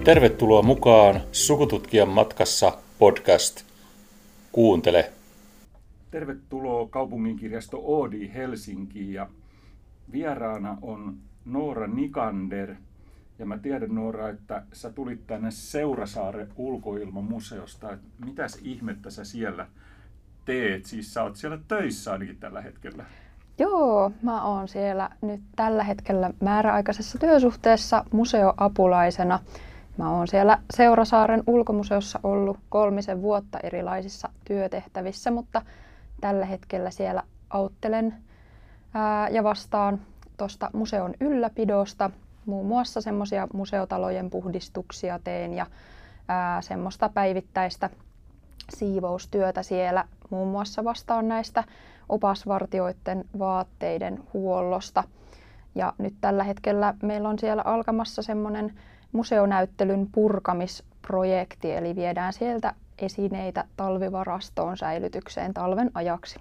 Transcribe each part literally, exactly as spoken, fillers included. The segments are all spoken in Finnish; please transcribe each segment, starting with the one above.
Tervetuloa mukaan Sukututkijan matkassa podcast. Kuuntele. Tervetuloa kaupunginkirjasto Oodi Helsinkiin ja vieraana on Noora Nikander. Ja mä tiedän, Noora, että sä tulit tänne Seurasaaren ulkoilmamuseosta. Mitäs ihmettä sä siellä teet? Siis sä oot siellä töissä ainakin tällä hetkellä. Joo, mä oon siellä nyt tällä hetkellä määräaikaisessa työsuhteessa museoapulaisena. Mä oon siellä Seurasaaren ulkomuseossa ollut kolmisen vuotta erilaisissa työtehtävissä, mutta tällä hetkellä siellä auttelen ää, ja vastaan tuosta museon ylläpidosta. Muun muassa semmoisia museotalojen puhdistuksia teen ja ää, semmoista päivittäistä siivoustyötä siellä. Muun muassa vastaan näistä opasvartijoiden vaatteiden huollosta. Ja nyt tällä hetkellä meillä on siellä alkamassa semmoinen museonäyttelyn purkamisprojekti, eli viedään sieltä esineitä talvivarastoon säilytykseen talven ajaksi.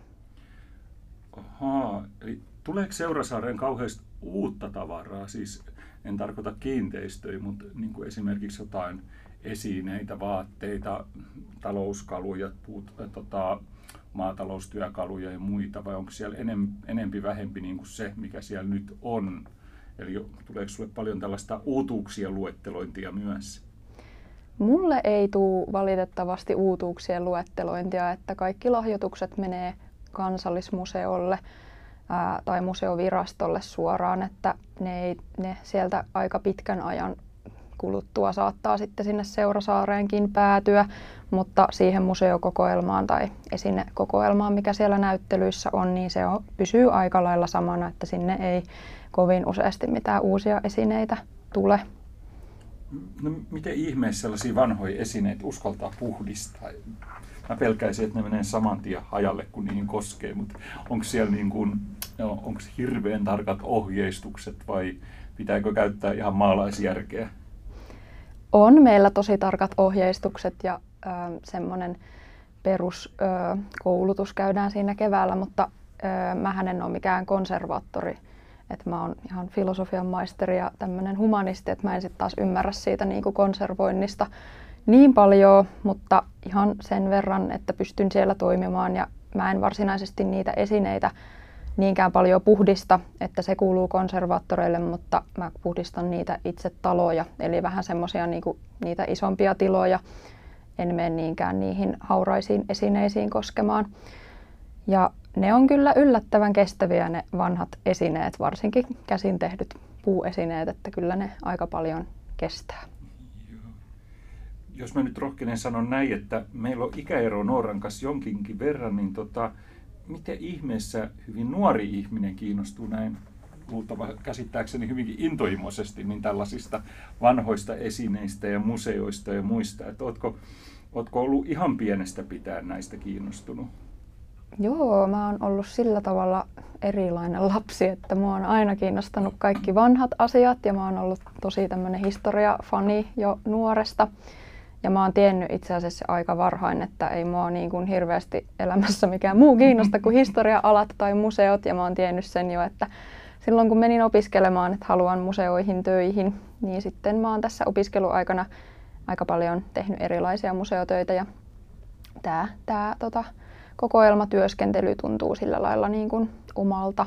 Ahaa, eli tuleeko Seurasaareen kauheasti uutta tavaraa? Siis en tarkoita kiinteistöjä, mutta niin kuin esimerkiksi jotain esineitä, vaatteita, talouskaluja, puut, äh, tota, maataloustyökaluja ja muita, vai onko siellä enem, enempi vähempi niin kuin se, mikä siellä nyt on? Eli tuleeko sinulle paljon tällaista uutuuksien luettelointia myös? Mulle ei tule valitettavasti uutuuksien luettelointia, että kaikki lahjoitukset menee Kansallismuseolle ää, tai museovirastolle suoraan, että ne, ei, ne sieltä aika pitkän ajan kuluttua saattaa sitten sinne Seurasaareenkin päätyä, mutta siihen museokokoelmaan tai esinekokoelmaan, mikä siellä näyttelyissä on, niin se on, pysyy aika lailla samana, että sinne ei kovin useasti mitään uusia esineitä tule. No, miten ihmeessä sellaisia vanhoja esineitä uskaltaa puhdistaa? Mä pelkäisin, että ne menee saman tien hajalle, kun niihin koskee, mutta onko siellä niin kuin, no, onko hirveän tarkat ohjeistukset vai pitääkö käyttää ihan maalaisjärkeä? On meillä tosi tarkat ohjeistukset ja ö, semmoinen peruskoulutus käydään siinä keväällä, mutta ö, mähän en ole mikään konservaattori. Että mä oon ihan filosofian maisteri ja tämmöinen humanisti, että mä en sitten taas ymmärrä siitä niin kuin konservoinnista niin paljon, mutta ihan sen verran, että pystyn siellä toimimaan ja mä en varsinaisesti niitä esineitä niinkään paljon puhdista, että se kuuluu konservaattoreille, mutta mä puhdistan niitä itse taloja, eli vähän semmoisia niin kuin niitä isompia tiloja, en mene niinkään niihin hauraisiin esineisiin koskemaan. Ja ne on kyllä yllättävän kestäviä ne vanhat esineet, varsinkin käsin tehdyt puuesineet, että kyllä ne aika paljon kestää. Joo. Jos mä nyt rohkenen sanoa näin, että meillä on ikäero Nooran kanssa jonkinkin verran, niin tota, miten ihmeessä hyvin nuori ihminen kiinnostuu näin luultava käsittääkseni hyvinkin intohimoisesti niin tällaisista vanhoista esineistä ja museoista ja muista, että ootko, ootko ollut ihan pienestä pitäen näistä kiinnostunut? Joo, mä oon ollut sillä tavalla erilainen lapsi, että mua on aina kiinnostanut kaikki vanhat asiat ja mä oon ollut tosi tämmönen historiafani jo nuoresta. Ja mä oon tiennyt itse asiassa aika varhain, että ei mua niin kuin hirveästi elämässä mikään muu kiinnosta kuin historia-alat tai museot. Ja mä oon tiennyt sen jo, että silloin kun menin opiskelemaan, että haluan museoihin töihin, niin sitten mä oon tässä opiskeluaikana aika paljon tehnyt erilaisia museotöitä. Ja tää, tää tota, kokoelmatyöskentely tuntuu sillä lailla niin kuin omalta.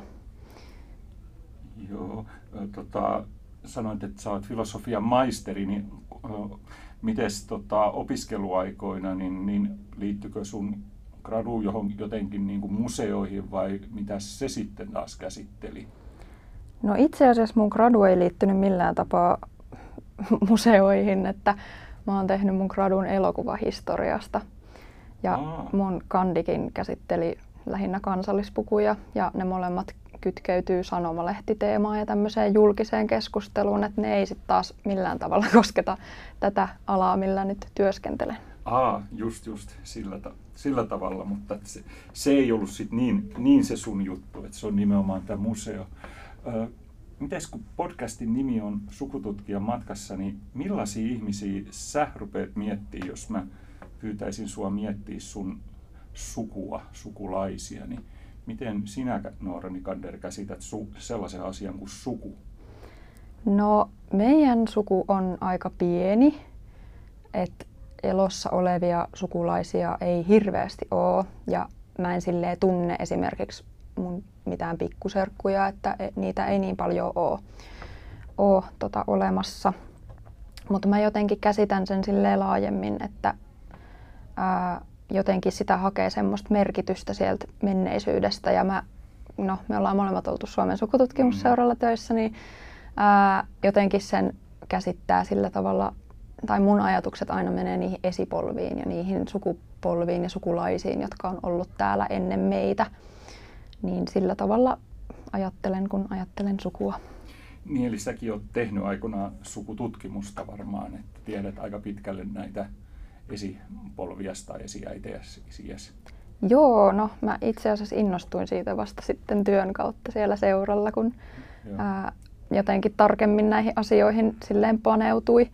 Joo, tota, sanoit, että sä oot filosofian maisteri, niin mites tota, opiskeluaikoina, niin, niin liittyykö sun gradu johon jotenkin niin kuin museoihin vai mitä se sitten taas käsitteli? No itse asiassa mun gradu ei liittynyt millään tapaa museoihin, että mä oon tehnyt mun gradun elokuvahistoriasta. Ja Aa. mun kandikin käsitteli lähinnä kansallispukuja ja ne molemmat kytkeytyy sanomalehtiteemaan ja tämmöiseen julkiseen keskusteluun, että ne ei sitten taas millään tavalla kosketa tätä alaa, millä nyt työskentelen. Aa, just just sillä, ta- sillä tavalla, mutta se, se ei ollut sit niin, niin se sun juttu, että se on nimenomaan tämä museo. Ö, mites kun podcastin nimi on Sukututkijan matkassa, niin millaisia ihmisiä sä rupeat miettimään, jos mä pyytäisin sua miettiä sun sukua, sukulaisia, niin miten sinä, Noora Nikander, käsität su- sellaisen asian kuin suku? No meidän suku on aika pieni, että elossa olevia sukulaisia ei hirveästi ole ja mä en silleen tunne esimerkiksi mun mitään pikkuserkkuja, että niitä ei niin paljon ole, ole tota, olemassa. Mutta mä jotenkin käsitän sen silleen laajemmin, että ää, jotenkin sitä hakee semmoista merkitystä sieltä menneisyydestä. Ja mä, no, me ollaan molemmat oltu Suomen sukututkimusseuralla töissä, niin ää, jotenkin sen käsittää sillä tavalla, tai mun ajatukset aina menee niihin esipolviin ja niihin sukupolviin ja sukulaisiin, jotka on ollut täällä ennen meitä. Niin sillä tavalla ajattelen, kun ajattelen sukua. Niin, eli säkin olet tehnyt aikoinaan sukututkimusta varmaan, että tiedät aika pitkälle näitä esipolvias tai esiäitejäs, isiäs. Joo, no mä itse asiassa innostuin siitä vasta sitten työn kautta siellä seuralla, kun ää, jotenkin tarkemmin näihin asioihin silleen paneutui.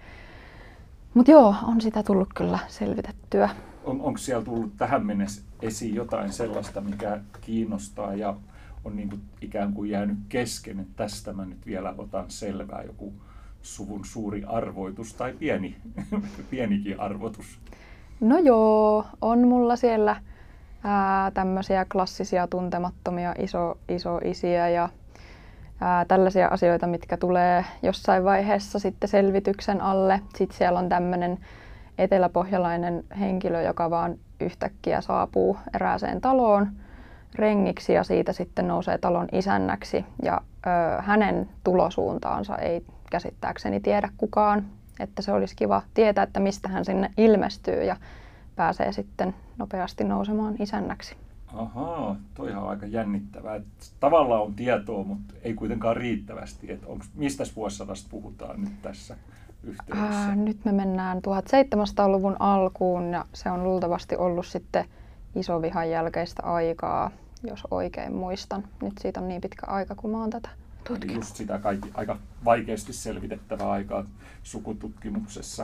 Mutta joo, on sitä tullut kyllä selvitettyä. On, onko siellä tullut tähän mennessä esiin jotain sellaista, mikä kiinnostaa ja on niin kuin ikään kuin jäänyt kesken, että tästä mä nyt vielä otan selvää, joku suvun suuri arvoitus tai pieni, pienikin arvoitus? No joo, on mulla siellä ää, tämmöisiä klassisia tuntemattomia iso, isoisiä ja ää, tällaisia asioita, mitkä tulee jossain vaiheessa sitten selvityksen alle. Sitten siellä on tämmöinen eteläpohjalainen henkilö, joka vaan yhtäkkiä saapuu erääseen taloon rengiksi ja siitä sitten nousee talon isännäksi. Ja ö, hänen tulosuuntaansa ei käsittääkseni tiedä kukaan, että se olisi kiva tietää, että mistä hän sinne ilmestyy ja pääsee sitten nopeasti nousemaan isännäksi. Ahaa, toihan on aika jännittävää. Tavallaan on tietoa, mutta ei kuitenkaan riittävästi. Et onks, mistä vuosisadasta puhutaan nyt tässä yhteydessä? Ää, nyt me mennään tuhatseitsemänsataaluvun alkuun ja se on luultavasti ollut sitten isovihan jälkeistä aikaa, jos oikein muistan. Nyt siitä on niin pitkä aika, kun mä oon tätä tutkinut. Just sitä kaikki, aika vaikeasti selvitettävää aikaa sukututkimuksessa.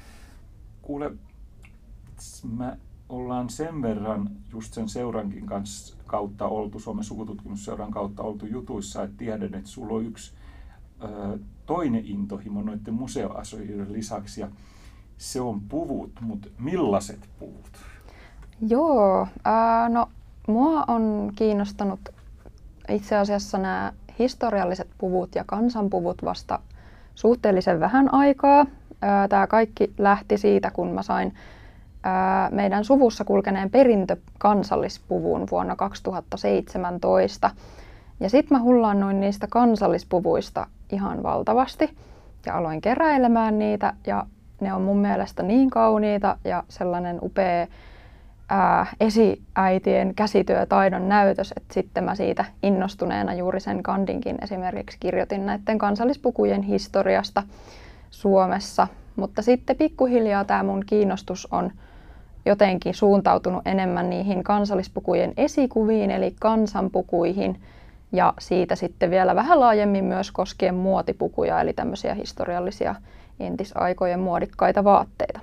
Kuule, mä ollaan sen verran just sen seurankin kanssa kautta oltu, Suomen sukututkimusseuran kautta oltu jutuissa, että tiedän, että sulla on yksi ö, toinen intohimo noiden museoasioiden lisäksi, ja se on puvut, mutta millaiset puvut? Joo, ää, no mua on kiinnostanut itse asiassa nämä historialliset puvut ja kansanpuvut vasta suhteellisen vähän aikaa. Tämä kaikki lähti siitä, kun mä sain ää, meidän suvussa kulkeneen perintökansallispuvun vuonna kaksituhattaseitsemäntoista. Ja sitten mä hullaannuin niistä kansallispuvuista ihan valtavasti ja aloin keräilemään niitä ja ne on mun mielestä niin kauniita ja sellainen upea ää, esiäitien käsityötaidon näytös, että sitten mä siitä innostuneena juuri sen kandinkin esimerkiksi kirjoitin näiden kansallispukujen historiasta Suomessa. Mutta sitten pikkuhiljaa tämä mun kiinnostus on jotenkin suuntautunut enemmän niihin kansallispukujen esikuviin eli kansanpukuihin ja siitä sitten vielä vähän laajemmin myös koskien muotipukuja eli tämmöisiä historiallisia entisaikojen muodikkaita vaatteita.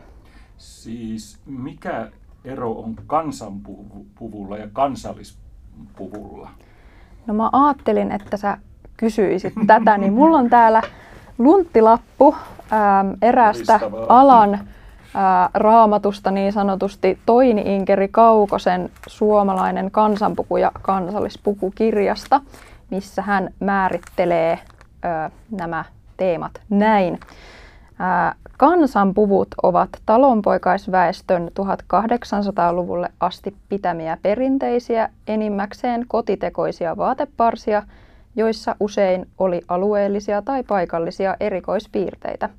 Siis mikä ero on kansanpuvulla ja kansallispuvulla? No mä ajattelin, että sä kysyisit tätä, niin mulla on täällä lunttilappu ää, eräästä alan ää, raamatusta niin sanotusti Toini-Inkeri Kaukosen Suomalainen kansanpuku ja kansallispukukirjasta, missä hän määrittelee ää, nämä teemat näin. Ää, kansanpuvut ovat talonpoikaisväestön tuhatkahdeksansataaluvulle asti pitämiä perinteisiä, enimmäkseen kotitekoisia vaateparsia, joissa usein oli alueellisia tai paikallisia erikoispiirteitä.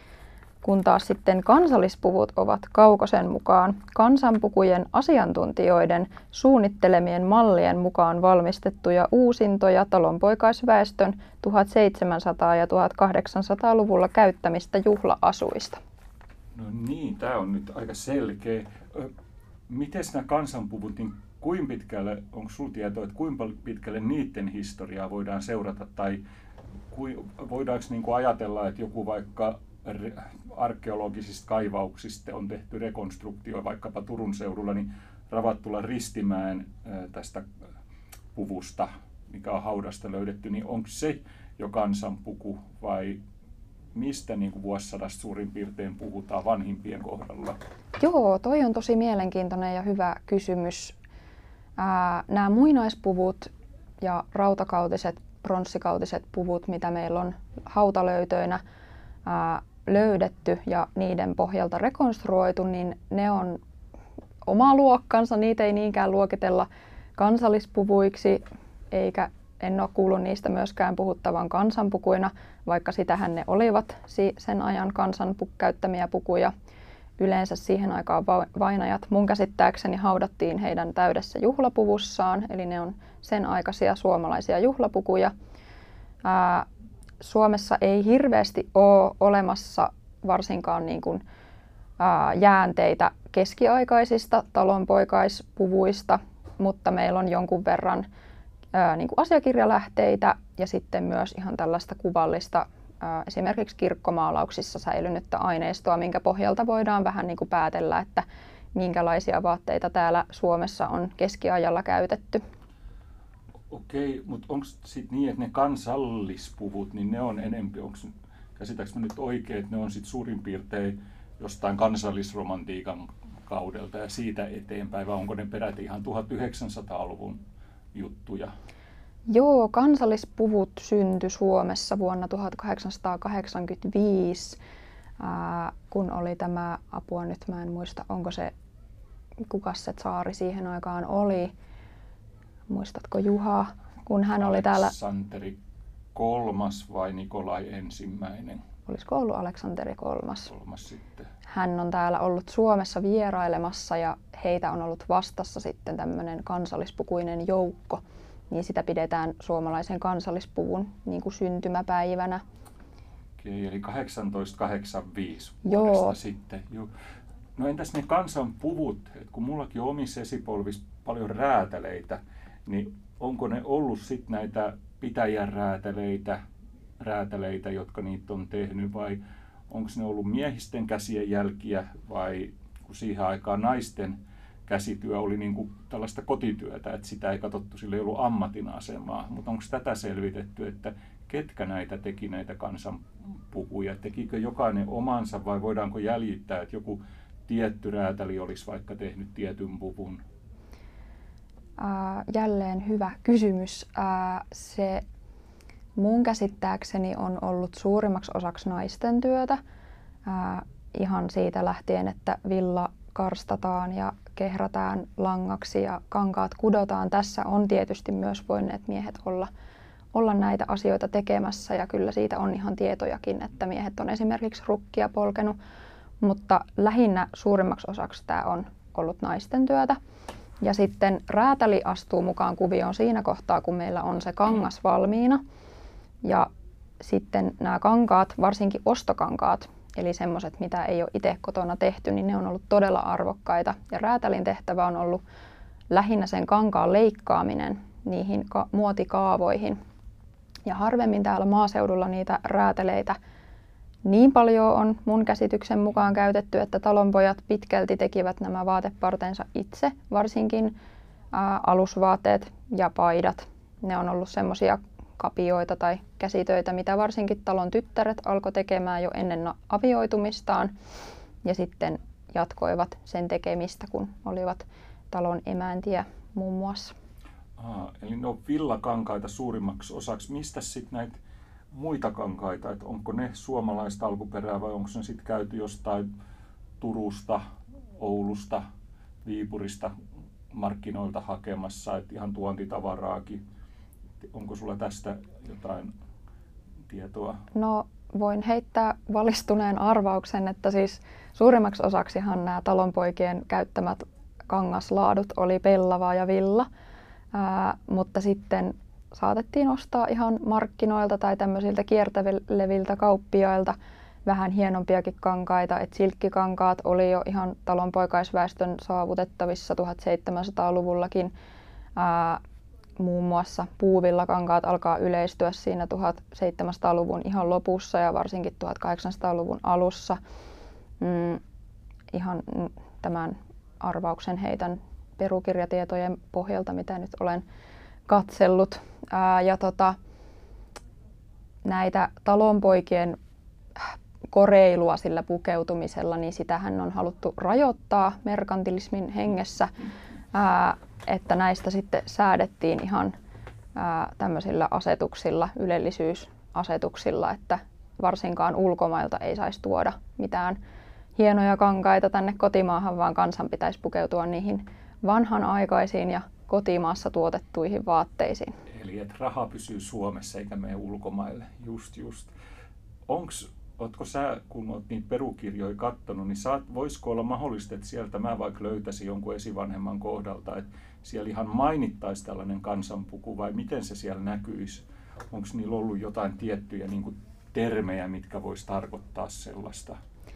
Kun taas sitten kansallispuvut ovat Kaukosen mukaan kansanpukujen asiantuntijoiden suunnittelemien mallien mukaan valmistettuja uusintoja talonpoikaisväestön tuhatseitsemänsataa- ja tuhatkahdeksansataaluvulla käyttämistä juhla-asuista. No niin, tämä on nyt aika selkeä. Miten nämä kansanpuvut, niin kuinka pitkälle, onko sinulla tietoa, että kuinka pitkälle niiden historiaa voidaan seurata, tai voidaanko niin kuin ajatella, että joku vaikka arkeologisista kaivauksista on tehty rekonstruktio vaikkapa Turun seudulla, niin Ravattula Ristimäen tästä puvusta, mikä on haudasta löydetty, niin onko se jo kansanpuku vai mistä niin kuin vuosisadasta suurin piirtein puhutaan vanhimpien kohdalla? Joo, toi on tosi mielenkiintoinen ja hyvä kysymys. Ää, nämä muinaispuvut ja rautakautiset, pronssikautiset puvut, mitä meillä on hautalöytöinä ää, löydetty ja niiden pohjalta rekonstruoitu, niin ne on oma luokkansa. Niitä ei niinkään luokitella kansallispuvuiksi, eikä en ole kuullut niistä myöskään puhuttavan kansanpukuina, vaikka sitähän ne olivat sen ajan kansan käyttämiä pukuja. Yleensä siihen aikaan vainajat mun käsittääkseni haudattiin heidän täydessä juhlapuvussaan, eli ne on sen aikaisia suomalaisia juhlapukuja. Ää, Suomessa ei hirveästi ole olemassa varsinkaan niin kuin, ää, jäänteitä keskiaikaisista talonpoikaispuvuista, mutta meillä on jonkun verran ää, niin kuin asiakirjalähteitä ja sitten myös ihan tällaista kuvallista ää, esimerkiksi kirkkomaalauksissa säilynyttä aineistoa, minkä pohjalta voidaan vähän niin kuin päätellä, että minkälaisia vaatteita täällä Suomessa on keskiajalla käytetty. Okei, mutta onko sitten niin, että ne kansallispuvut, niin ne on enemmän, onko käsitäks mä nyt oikein, että ne on sitten suurin piirtein jostain kansallisromantiikan kaudelta ja siitä eteenpäin, vai onko ne peräti ihan tuhatyhdeksänsataaluvun juttuja? Joo, kansallispuvut syntyi Suomessa vuonna tuhatkahdeksansataakahdeksankymmentäviisi, ää, kun oli tämä, apua nyt mä en muista, onko se, kukas se tsaari siihen aikaan oli, muistatko Juha, kun hän oli täällä... Aleksanteri kolmas vai Nikolai ensimmäinen? Olisiko ollut Aleksanteri kolmas? Kolmas sitten. Hän on täällä ollut Suomessa vierailemassa ja heitä on ollut vastassa sitten tämmöinen kansallispukuinen joukko. Niin sitä pidetään suomalaisen kansallispuvun niin kuin syntymäpäivänä. Okei, eli tuhatkahdeksansataakahdeksankymmentäviisi Joo. vuodesta sitten. Joo. No entäs ne kansanpuvut, että kun mullakin on omissa esipolvissa paljon räätäleitä, niin onko ne ollut sitten näitä pitäjän räätäleitä, räätäleitä, jotka niitä on tehnyt, vai onko ne ollut miehisten käsien jälkiä, vai kun siihen aikaan naisten käsityö oli niin kuin tällaista kotityötä, että sitä ei katsottu, sillä ei ollut ammatin asemaa, mutta onko tätä selvitetty, että ketkä näitä teki näitä kansanpukuja, tekikö jokainen omansa vai voidaanko jäljittää, että joku tietty räätäli olisi vaikka tehnyt tietyn puvun? Äh, jälleen hyvä kysymys. Äh, se mun käsittääkseni on ollut suurimmaksi osaksi naisten työtä. Äh, ihan siitä lähtien, että villa karstataan ja kehrätään langaksi ja kankaat kudotaan. Tässä on tietysti myös voineet miehet olla, olla näitä asioita tekemässä ja kyllä siitä on ihan tietojakin, että miehet on esimerkiksi rukkia polkenut, mutta lähinnä suurimmaksi osaksi tämä on ollut naisten työtä. Ja sitten räätäli astuu mukaan kuvioon siinä kohtaa, kun meillä on se kangas valmiina. Ja sitten nämä kankaat, varsinkin ostokankaat, eli semmoiset, mitä ei ole itse kotona tehty, niin ne on ollut todella arvokkaita. Ja räätälin tehtävä on ollut lähinnä sen kankaan leikkaaminen niihin ka- muotikaavoihin. Ja harvemmin täällä maaseudulla niitä rääteleitä niin paljon on mun käsityksen mukaan käytetty, että talonpojat pitkälti tekivät nämä vaatepartensa itse, varsinkin ää, alusvaatteet ja paidat. Ne on ollut semmoisia kapioita tai käsitöitä, mitä varsinkin talon tyttäret alkoi tekemään jo ennen avioitumistaan ja sitten jatkoivat sen tekemistä, kun olivat talon emäntiä muun muassa. Aa, eli ne on villakankaita suurimmaksi osaksi. Mistä sitten näitä muita kankaita, että onko ne suomalaista alkuperää vai onko ne sitten käyty jostain Turusta, Oulusta, Viipurista markkinoilta hakemassa, että ihan tuontitavaraakin. Onko sulla tästä jotain tietoa? No voin heittää valistuneen arvauksen, että siis suurimmaksi osaksihan nämä talonpoikien käyttämät kangaslaadut oli pellava ja villa, ää, mutta sitten saatettiin ostaa ihan markkinoilta tai tämmöisiltä kiertäleviltä kauppiailta vähän hienompiakin kankaita. Et silkkikankaat oli jo ihan talonpoikaisväestön saavutettavissa tuhatseitsemänsataaluvullakin. Ää, muun muassa puuvillakankaat alkaa yleistyä siinä tuhatseitsemänsataaluvun ihan lopussa ja varsinkin tuhatkahdeksansataaluvun alussa. Mm, ihan tämän arvauksen heitän perukirjatietojen pohjalta, mitä nyt olen katsellut. Ää, ja tota, näitä talonpoikien koreilua sillä pukeutumisella, niin sitähän on haluttu rajoittaa merkantilismin hengessä, ää, että näistä sitten säädettiin ihan ää, tämmöisillä asetuksilla, ylellisyysasetuksilla, että varsinkaan ulkomailta ei saisi tuoda mitään hienoja kankaita tänne kotimaahan, vaan kansan pitäisi pukeutua niihin vanhanaikaisiin ja kotimaassa tuotettuihin vaatteisiin. Eli että raha pysyy Suomessa eikä mene ulkomaille, just just. Onks, ootko sä, kun oot niitä perukirjoja kattonut, niin saat, voisiko olla mahdollista, että sieltä mä vaikka löytäisin jonkun esivanhemman kohdalta, että siellä ihan mainittaisi tällainen kansanpuku, vai miten se siellä näkyisi? Onko niillä ollut jotain tiettyjä niin kuin termejä, mitkä vois tarkoittaa sellaista?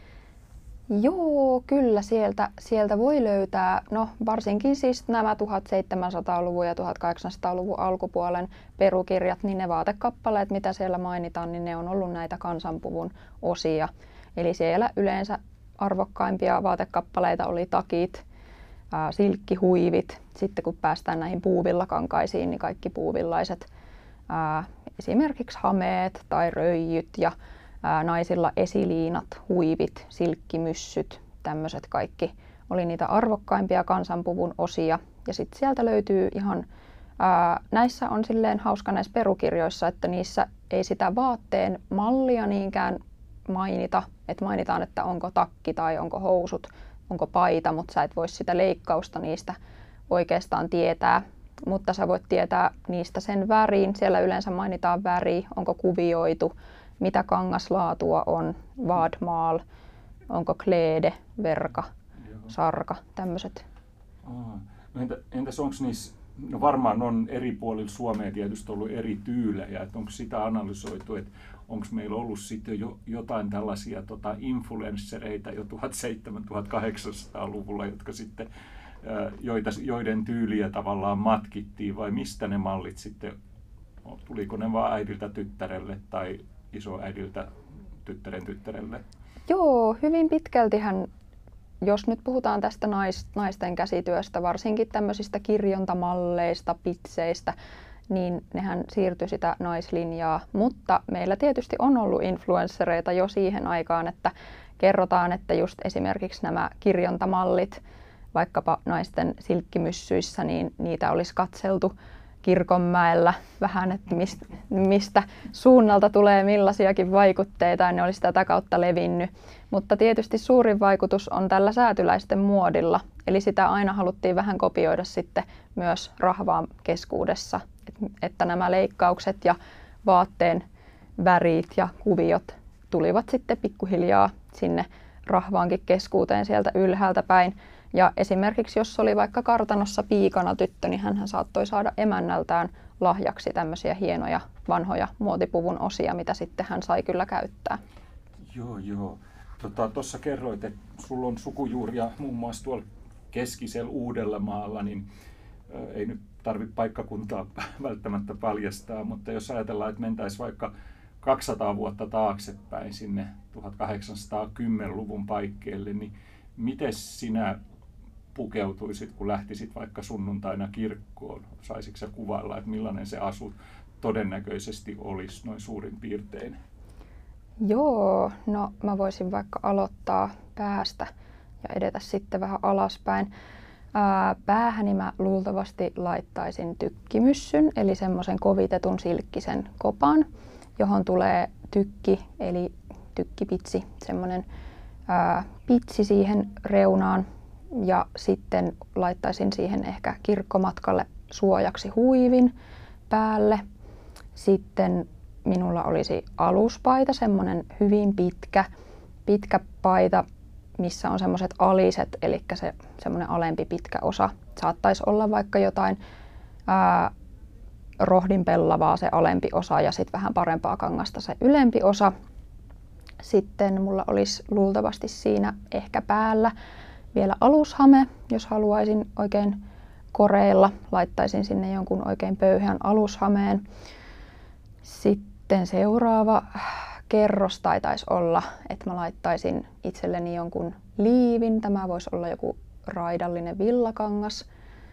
Joo, kyllä sieltä, sieltä voi löytää, no varsinkin siis nämä tuhatseitsemänsataaluvun ja tuhatkahdeksansataaluvun alkupuolen perukirjat, niin ne vaatekappaleet, mitä siellä mainitaan, niin ne on ollut näitä kansanpuvun osia. Eli siellä yleensä arvokkaimpia vaatekappaleita oli takit, ää, silkkihuivit, sitten kun päästään näihin puuvillakankaisiin, niin kaikki puuvillaiset, ää, esimerkiksi hameet tai röijyt ja Ää, naisilla esiliinat, huivit, silkkimyssyt, tämmöiset kaikki oli niitä arvokkaimpia kansanpuvun osia. Ja sitten sieltä löytyy ihan, ää, näissä on silleen hauska näissä perukirjoissa, että niissä ei sitä vaatteen mallia niinkään mainita. Että mainitaan, että onko takki tai onko housut, onko paita, mutta sä et voi sitä leikkausta niistä oikeastaan tietää. Mutta sä voit tietää niistä sen värin. Siellä yleensä mainitaan väri, onko kuvioitu, mitä kangaslaatua on, vadmal, onko kleede, verka, Joo. sarka, tämmöiset. No entä, entäs onko niissä, no varmaan on eri puolilla Suomea tietysti ollut eri tyylejä, että onko sitä analysoitu, että onko meillä ollut sitten jo jotain tällaisia tota, influenssereita jo tuhatseitsemänsataa-tuhatkahdeksansataaluvulla, jotka sitten, joita, joiden tyyliä tavallaan matkittiin, vai mistä ne mallit sitten, tuliko ne vaan äidiltä tyttärelle tai isoäidiltä tyttären tyttärelle? Joo, hyvin pitkältihän, jos nyt puhutaan tästä nais, naisten käsityöstä, varsinkin tämmöisistä kirjontamalleista, pitseistä, niin nehän siirtyi sitä naislinjaa. Mutta meillä tietysti on ollut influenssereita jo siihen aikaan, että kerrotaan, että just esimerkiksi nämä kirjontamallit, vaikkapa naisten silkkimyssyissä, niin niitä olisi katseltu Kirkonmäellä vähän, että mistä, mistä suunnalta tulee millaisiakin vaikutteita, ja ne olisi tätä kautta levinnyt. Mutta tietysti suurin vaikutus on tällä säätyläisten muodilla, eli sitä aina haluttiin vähän kopioida sitten myös rahvaan keskuudessa, että nämä leikkaukset ja vaatteen värit ja kuviot tulivat sitten pikkuhiljaa sinne rahvaankin keskuuteen sieltä ylhäältä päin. Ja esimerkiksi jos oli vaikka kartanossa piikana tyttö, niin hän saattoi saada emännältään lahjaksi tämmöisiä hienoja vanhoja muotipuvun osia, mitä sitten hän sai kyllä käyttää. Joo, joo. Tuossa tota, kerroit, että sulla on sukujuuria muun muassa tuolla keskisellä Uudellamaalla, niin ä, ei nyt tarvitse paikkakuntaa välttämättä paljastaa, mutta jos ajatellaan, että mentäisiin vaikka kaksisataa vuotta taaksepäin sinne tuhatkahdeksansataakymmenluvun paikkeelle, niin miten sinä pukeutuisit, kun lähtisit vaikka sunnuntaina kirkkoon? Saisitko sä kuvailla, että millainen se asu todennäköisesti olisi noin suurin piirtein? Joo, no mä voisin vaikka aloittaa päästä ja edetä sitten vähän alaspäin. Ää, päähäni mä luultavasti laittaisin tykkimyssyn, eli semmoisen kovitetun silkkisen kopan, johon tulee tykki, eli tykkipitsi, semmoinen ää, pitsi siihen reunaan. Ja sitten laittaisin siihen ehkä kirkkomatkalle suojaksi huivin päälle. Sitten minulla olisi aluspaita, semmoinen hyvin pitkä, pitkä paita, missä on semmoiset aliset, eli se semmoinen alempi pitkä osa. Saattaisi olla vaikka jotain ää, rohdinpellavaa se alempi osa ja sitten vähän parempaa kangasta se ylempi osa. Sitten mulla olisi luultavasti siinä ehkä päällä vielä alushame, jos haluaisin oikein koreilla, laittaisin sinne jonkun oikein pöyhän alushameen. Sitten seuraava kerros taitaisi olla, että mä laittaisin itselleni jonkun liivin. Tämä voisi olla joku raidallinen villakangas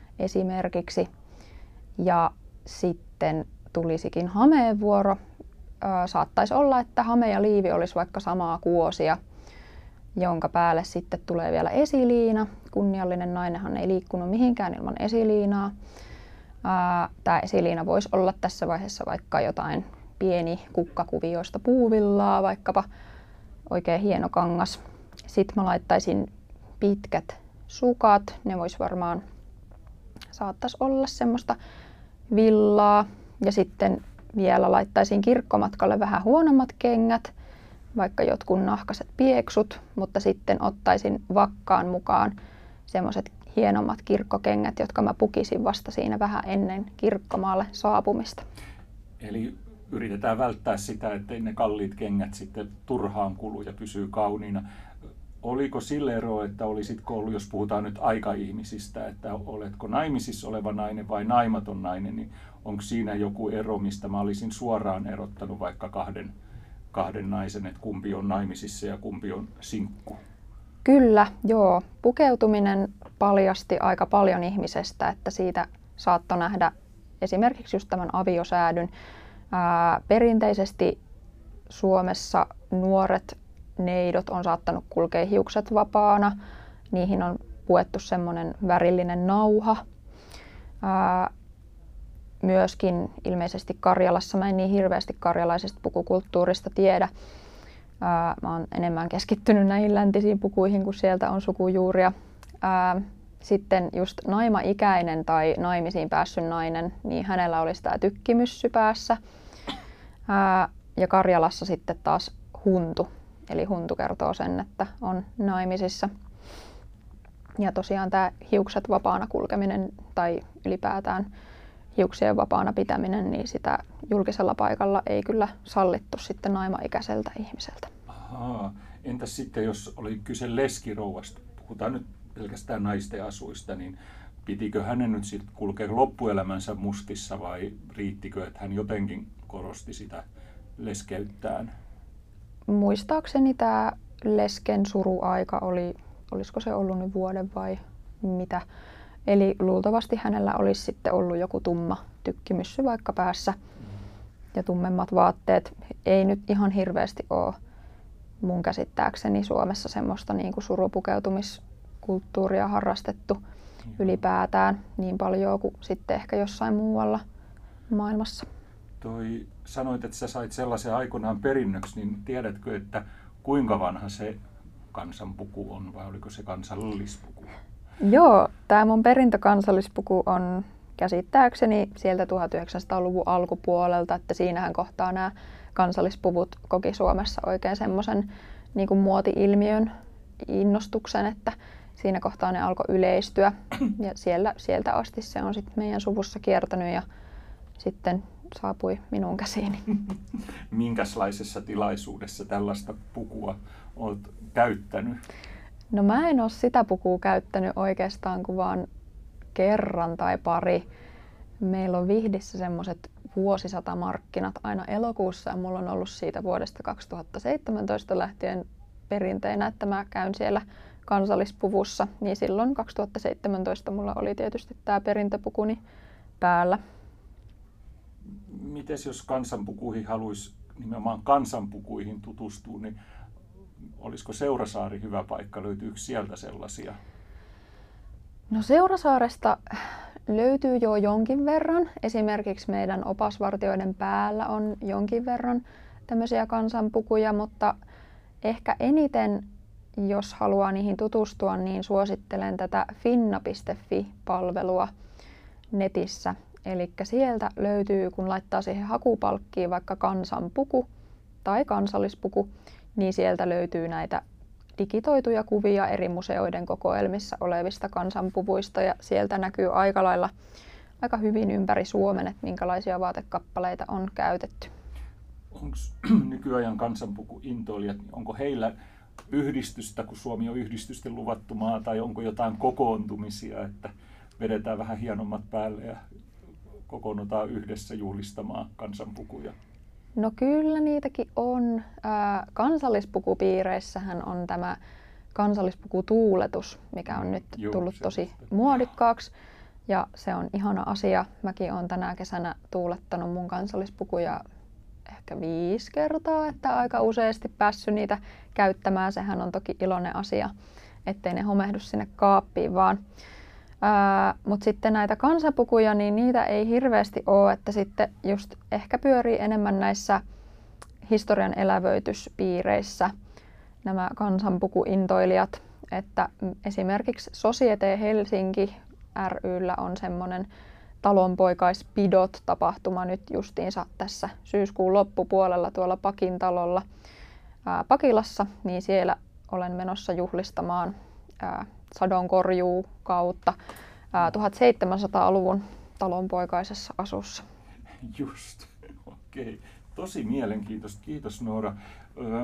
esimerkiksi. Ja sitten tulisikin hameen vuoro. ö, saattaisi olla, että hame ja liivi olisi vaikka samaa kuosia, jonka päälle sitten tulee vielä esiliina. Kunniallinen nainenhan ei liikkunut mihinkään ilman esiliinaa. Tämä esiliina voisi olla tässä vaiheessa vaikka jotain pieni kukkakuvioista puuvillaa, vaikkapa oikein hieno kangas. Sitten mä laittaisin pitkät sukat, ne vois varmaan, saattaisi olla semmoista villaa. Ja sitten vielä laittaisin kirkkomatkalle vähän huonommat kengät, vaikka jotkut nahkaset pieksut, mutta sitten ottaisin vakkaan mukaan semmoiset hienommat kirkkokengät, jotka mä pukisin vasta siinä vähän ennen kirkkomaalle saapumista. Eli yritetään välttää sitä, ettei ne kalliit kengät sitten turhaan kulu ja pysyy kauniina. Oliko sille ero, että olisitko ollut, jos puhutaan nyt aikaihmisistä, että oletko naimisissa oleva nainen vai naimaton nainen, niin onko siinä joku ero, mistä mä olisin suoraan erottanut vaikka kahden, kahden naisen, että kumpi on naimisissa ja kumpi on sinkku? Kyllä, joo. Pukeutuminen paljasti aika paljon ihmisestä, että siitä saattoi nähdä esimerkiksi just tämän aviosäädyn. Ää, perinteisesti Suomessa nuoret neidot on saattanut kulkea hiukset vapaana. Niihin on puettu semmoinen värillinen nauha. Ää, myöskin ilmeisesti Karjalassa, mä en niin hirveästi karjalaisesta pukukulttuurista tiedä. Ää, mä oon enemmän keskittynyt näihin läntisiin pukuihin, kun sieltä on sukujuuria. Ää, sitten just naimaikäinen tai naimisiin päässyt nainen, niin hänellä olisi tämä tykkimyssy päässä. Ää, ja Karjalassa sitten taas huntu. Eli huntu kertoo sen, että on naimisissa. Ja tosiaan tämä hiukset vapaana kulkeminen tai ylipäätään hiuksien vapaana pitäminen, niin sitä julkisella paikalla ei kyllä sallittu sitten naimaikäiseltä ihmiseltä. Ahaa. Entäs sitten, jos oli kyse leskirouvasta, puhutaan nyt pelkästään naisten asuista, niin pitikö hänen nyt sitten kulkea loppuelämänsä mustissa vai riittikö, että hän jotenkin korosti sitä leskeyttään? Muistaakseni tämä lesken suruaika oli, olisiko se ollut nyt vuoden vai mitä. Eli luultavasti hänellä olisi sitten ollut joku tumma tykkimyssy vaikka päässä ja tummemmat vaatteet. Ei nyt ihan hirveästi ole mun käsittääkseni Suomessa semmoista niin kuin surupukeutumiskulttuuria harrastettu Ihan. ylipäätään niin paljon kuin sitten ehkä jossain muualla maailmassa. Toi, sanoit, että sä sait sellaisen aikoinaan perinnöksi, niin tiedätkö, että kuinka vanha se kansanpuku on vai oliko se kansallispuku? Joo, tämä mun perintökansallispuku on käsittääkseni sieltä tuhatyhdeksänsataaluvun alkupuolelta, että siinähän kohtaa nämä kansallispuvut koki Suomessa oikein semmoisen niin kuin muoti-ilmiön innostuksen, että siinä kohtaa ne alkoi yleistyä ja siellä, sieltä asti se on sitten meidän suvussa kiertänyt ja sitten saapui minun käsiini. Minkälaisessa tilaisuudessa tällaista pukua olet käyttänyt? No mä en ole sitä pukua käyttänyt oikeastaan kuin vaan kerran tai pari. Meillä on Vihdissä semmoiset vuosisatamarkkinat aina elokuussa ja mulla on ollut siitä vuodesta kaksituhattaseitsemäntoista lähtien perinteinä, että mä käyn siellä kansallispuvussa. Niin silloin kaksituhattaseitsemäntoista mulla oli tietysti tää perintöpukuni päällä. Mites jos kansanpukuihin haluaisi nimenomaan kansanpukuihin tutustua, niin olisiko Seurasaari hyvä paikka? Löytyykö sieltä sellaisia? No Seurasaaresta löytyy jo jonkin verran. Esimerkiksi meidän opasvartijoiden päällä on jonkin verran tämmöisiä kansanpukuja, mutta ehkä eniten, jos haluaa niihin tutustua, niin suosittelen tätä finna piste fi-palvelua netissä. Eli sieltä löytyy, kun laittaa siihen hakupalkkiin vaikka kansanpuku tai kansallispuku, niin sieltä löytyy näitä digitoituja kuvia eri museoiden kokoelmissa olevista kansanpuvuista ja sieltä näkyy aika lailla aika hyvin ympäri Suomen, että minkälaisia vaatekappaleita on käytetty. Onko nykyajan kansanpukuintoilijat, onko heillä yhdistystä, kun Suomi on yhdistysten luvattu maa, tai onko jotain kokoontumisia, että vedetään vähän hienommat päälle ja kokoonnutaan yhdessä juhlistamaan kansanpukuja? No kyllä niitäkin on. Ää, kansallispukupiireissähän on tämä kansallispukutuuletus, mikä on nyt Joo, tullut tosi muodikkaaksi. Ja se on ihana asia. Mäkin olen tänä kesänä tuulettanut mun kansallispukuja ehkä viisi kertaa, että aika useasti päässyt niitä käyttämään. Sehän on toki iloinen asia, ettei ne homehdu sinne kaappiin vaan. Mutta sitten näitä kansapukuja, niin niitä ei hirveästi ole, että sitten just ehkä pyörii enemmän näissä historian elävöityspiireissä nämä kansanpukuintoilijat, että esimerkiksi Societe Helsinki ry:llä on semmoinen talonpoikaispidot-tapahtuma nyt justiinsa tässä syyskuun loppupuolella tuolla Pakin talolla ää, Pakilassa, niin siellä olen menossa juhlistamaan ää, sadonkorjuu kautta ää, tuhatseitsemänsataaluvun talonpoikaisessa asussa. Just, okei. Okay. Tosi mielenkiintoista. Kiitos Noora. Öö,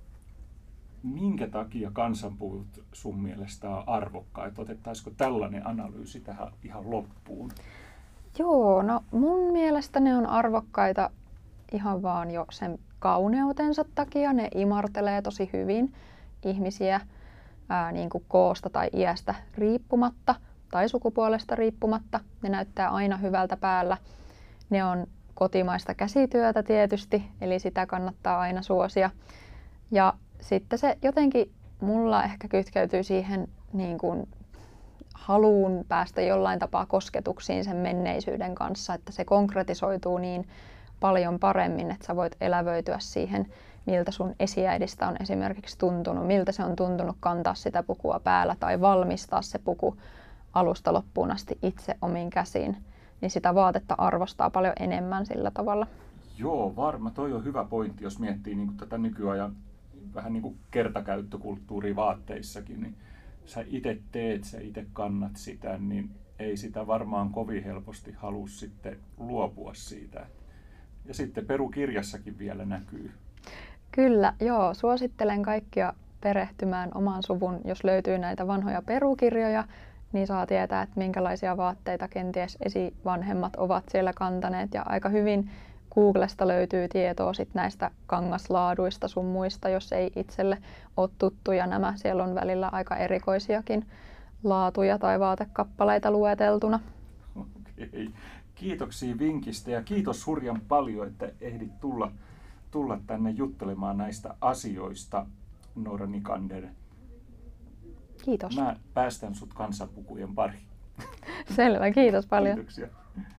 minkä takia kansanpuvut sun mielestä on arvokkaita? Otettaisiko tällainen analyysi tähän ihan loppuun? Joo, no mun mielestä ne on arvokkaita ihan vaan jo sen kauneutensa takia. Ne imartelee tosi hyvin ihmisiä ää, niin kuin koosta tai iästä riippumatta tai sukupuolesta riippumatta. Ne näyttää aina hyvältä päällä. Ne on kotimaista käsityötä tietysti, eli sitä kannattaa aina suosia. Ja sitten se jotenkin mulla ehkä kytkeytyy siihen niin kuin haluun päästä jollain tapaa kosketuksiin sen menneisyyden kanssa, että se konkretisoituu niin paljon paremmin, että sä voit elävöityä siihen, miltä sun esiäidistä on esimerkiksi tuntunut, miltä se on tuntunut kantaa sitä pukua päällä tai valmistaa se puku alusta loppuun asti itse omiin käsiin, niin sitä vaatetta arvostaa paljon enemmän sillä tavalla. Joo, varma. Toi on hyvä pointti, jos miettii niin kuin tätä nykyajan vähän niin kuin kertakäyttökulttuuria vaatteissakin, niin sä itse teet, sä itse kannat sitä, niin ei sitä varmaan kovin helposti halua sitten luopua siitä. Ja sitten perukirjassakin vielä näkyy. Kyllä, joo. Suosittelen kaikkia perehtymään oman suvun, jos löytyy näitä vanhoja perukirjoja, niin saa tietää, että minkälaisia vaatteita kenties esivanhemmat ovat siellä kantaneet. Ja aika hyvin Googlesta löytyy tietoa sit näistä kangaslaaduista sun muista, jos ei itselle ole tuttuja nämä. Siellä on välillä aika erikoisiakin laatuja tai vaatekappaleita lueteltuna. Okei. Kiitoksia vinkistä ja kiitos hurjan paljon, että ehdit tulla, tulla tänne juttelemaan näistä asioista, Noora Nikander. Kiitos. Mä päästän sut kansanpukujen pariin. Selvä, kiitos paljon. Kiitoksia.